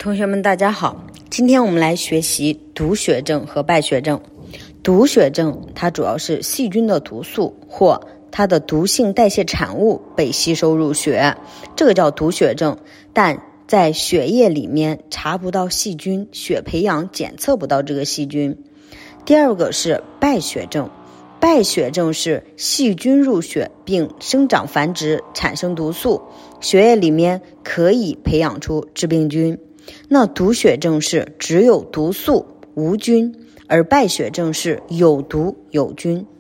同学们大家好，今天我们来学习毒血症和败血症。毒血症它主要是细菌的毒素或它的毒性代谢产物被吸收入血，这个叫毒血症，但在血液里面查不到细菌，血培养检测不到这个细菌。第二个是败血症，败血症是细菌入血并生长繁殖产生毒素，血液里面可以培养出致病菌。那毒血症是只有毒素无菌，而败血症是有毒有菌。